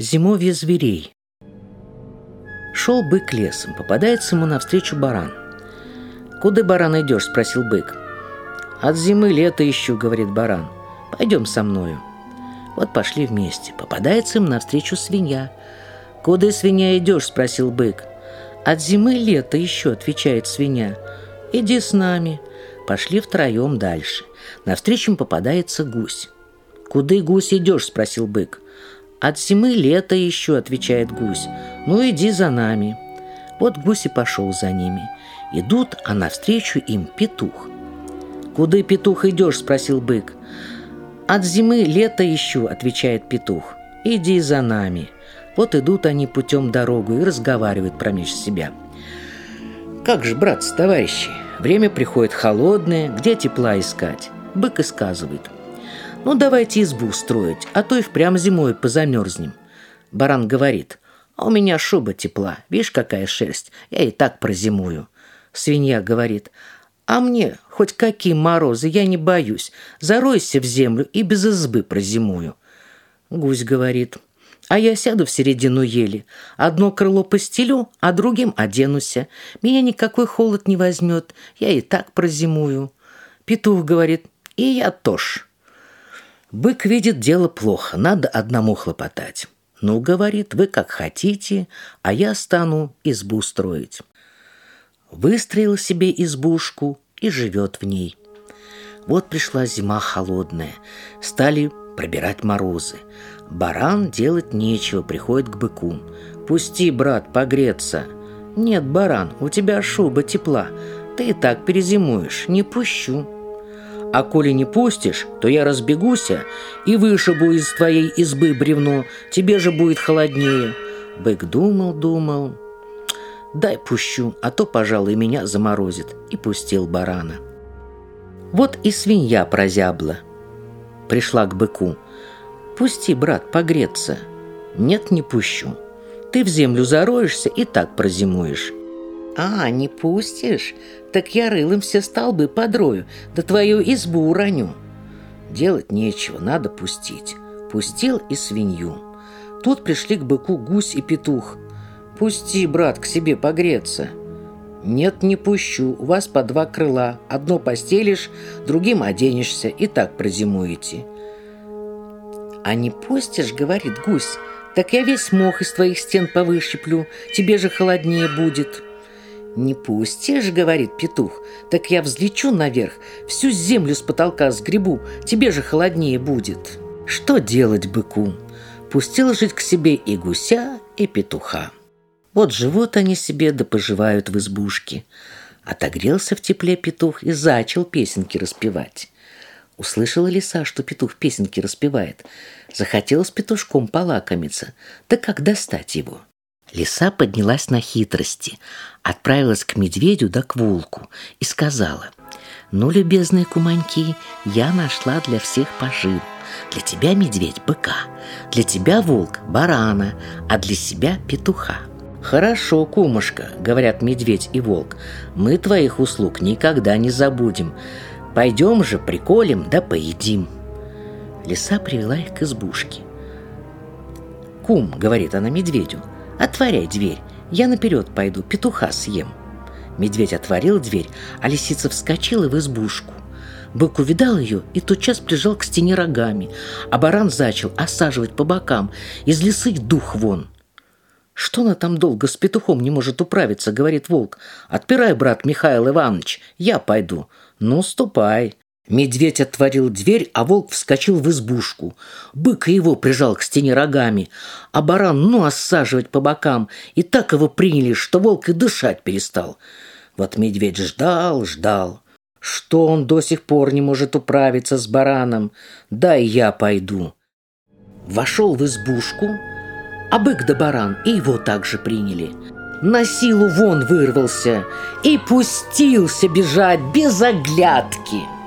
Зимовье зверей. Шел бык лесом, попадается ему навстречу баран. «Куда, баран, идешь?» – спросил бык. «От зимы лето ищу», – говорит баран. «Пойдем со мною». Вот пошли вместе. Попадается им навстречу свинья. «Куда, свинья, идешь?» – спросил бык. «От зимы лето ищу», – отвечает свинья. «Иди с нами». Пошли втроем дальше. Навстречу им попадается гусь. «Куда, гусь, идешь?» – спросил бык. «От зимы лето ищу», – отвечает гусь. «Ну, иди за нами». Вот гусь и пошел за ними. Идут, а навстречу им петух. «Куда, петух, идешь?» – спросил бык. «От зимы лето ищу», – отвечает петух. «Иди за нами». Вот идут они путем дорогу и разговаривают промеж себя. «Как же, братцы, товарищи, время приходит холодное, где тепла искать?» Бык и сказывает: «Ну, давайте избу строить, а то и впрямь зимой позамерзнем». Баран говорит: «А у меня шуба тепла, видишь, какая шерсть, я и так прозимую». Свинья говорит: «А мне хоть какие морозы, я не боюсь, заройся в землю и без избы прозимую». Гусь говорит: «А я сяду в середину ели, одно крыло постелю, а другим оденуся. Меня никакой холод не возьмет, я и так прозимую». Петух говорит: «И я тоже». Бык видит, дело плохо, надо одному хлопотать. «Ну, — говорит, — вы как хотите, а я стану избу строить». Выстроил себе избушку и живет в ней. Вот пришла зима холодная, стали пробирать морозы. Баран делать нечего, приходит к быку. «Пусти, брат, погреться». «Нет, баран, у тебя шуба тепла, ты и так перезимуешь, не пущу». «А коли не пустишь, то я разбегуся и вышибу из твоей избы бревно, тебе же будет холоднее». Бык думал. «Дай пущу, а то, пожалуй, меня заморозит», и пустил барана. Вот и свинья прозябла. Пришла к быку. «Пусти, брат, погреться». «Нет, не пущу. Ты в землю зароешься и так прозимуешь». «А, не пустишь? Так я рылом все столбы подрою, да твою избу уроню». Делать нечего, надо пустить. Пустил и свинью. Тут пришли к быку гусь и петух. «Пусти, брат, к себе погреться». «Нет, не пущу, у вас по два крыла, одно постелишь, другим оденешься, и так прозимуете». «А не пустишь, — говорит гусь, — так я весь мох из твоих стен повыщиплю, тебе же холоднее будет». «Не пустишь, — говорит петух, — так я взлечу наверх, всю землю с потолка сгребу, тебе же холоднее будет». Что делать быку? Пустил жить к себе и гуся, и петуха. Вот живут они себе да поживают в избушке. Отогрелся в тепле петух и зачал песенки распевать. Услышала лиса, что петух песенки распевает. Захотелось петушком полакомиться. Да как достать его? Лиса поднялась на хитрости, отправилась к медведю да к волку и сказала: «Ну, любезные куманьки, я нашла для всех поживу. Для тебя, медведь, быка, для тебя, волк, барана, а для себя петуха». «Хорошо, кумушка, — говорят медведь и волк, — мы твоих услуг никогда не забудем. Пойдем же, приколем да поедим». Лиса привела их к избушке. «Кум, — говорит она медведю, — отворяй дверь, я наперед пойду, петуха съем». Медведь отворил дверь, а лисица вскочила в избушку. Бык увидал ее и тотчас прижал к стене рогами, а баран зачал осаживать по бокам. Из лисы дух вон. «Что она там долго с петухом не может управиться?» — говорит волк. «Отпирай, брат Михаил Иванович, я пойду». «Ну, ступай». Медведь отворил дверь, а волк вскочил в избушку. Бык его прижал к стене рогами, а баран осаживать по бокам. И так его приняли, что волк и дышать перестал. Вот медведь ждал. Что он до сих пор не может управиться с бараном? Дай я пойду. Вошел в избушку, а бык да баран и его также приняли. На силу вон вырвался и пустился бежать без оглядки.